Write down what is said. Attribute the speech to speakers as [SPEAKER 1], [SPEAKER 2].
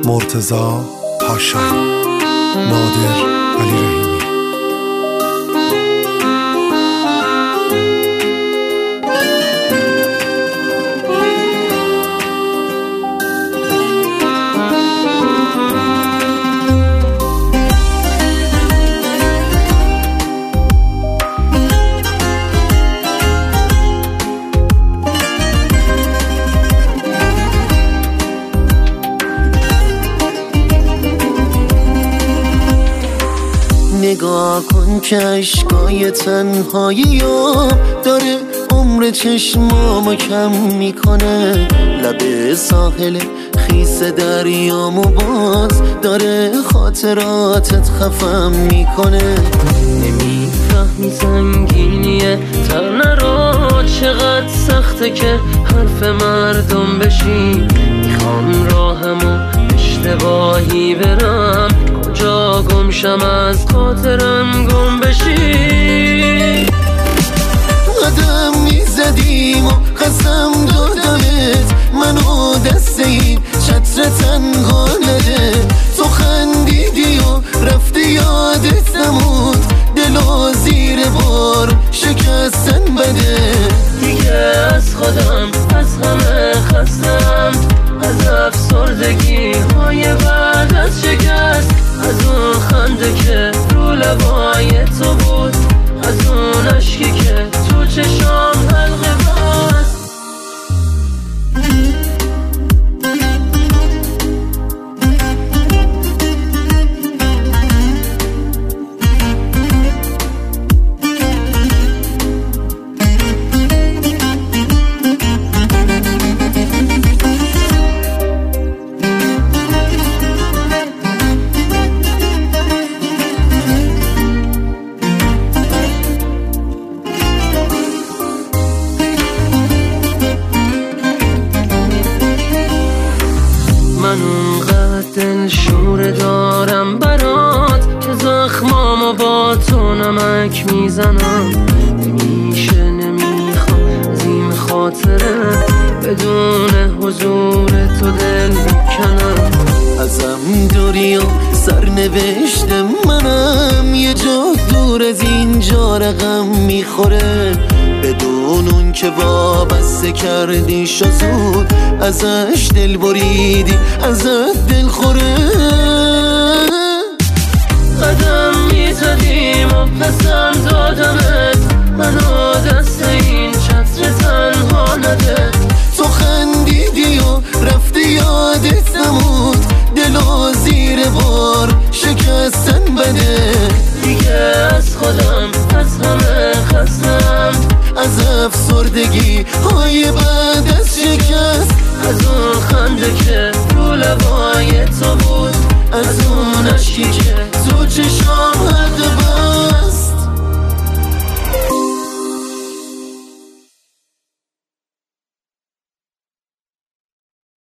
[SPEAKER 1] مرتضی پاشا، نادر علی رحیمی.
[SPEAKER 2] نگاه کن که عشقای تنهایی داره عمر چشمامو کم میکنه، لب ساحل خیس دریامو باز داره خاطراتت خفم میکنه. نمیفهمی زنگینیه تنه را چقدر سخته که حرف مردم بشی. میخوام راهمو اشتباهی برم، کجا گم شم از خاطرم گم بشی. قدم میزدیم و قسم دادمت منو دست این چتر تنها نده. تو خندیدی و رفتی یادت نمود، دلو زیر بار شکستن بده. دیگه از خودم از همه خستم، از افسردگی های بعد از شکست، از اون خنده که رو لبای تو بود، از اون عشقی که تو چشام حلقه بست. من اونقدر دل شور دارم برات که زخمامو با تو نمک میزنم. نمیشه نمیخوام از این خاطره بدون حضور تو دل بکنم. ازم دوری و سرنوشت منم یه جا دور از اینجا رقم میخوره، بدون اون که وابسته کردی شزود ازش دل بریدی ازت دل خوره. قدم میزدیم و قسم دادمت منو دست این چتر تنها نده. تو خندیدی و رفتی یادت نمود، دلو زیر بار شکستن بده. دیگه از خودم از همه خستم، از افسردگی های بعد از شکست، از اون خنده که رو لبای تو بود، از اون عشقی که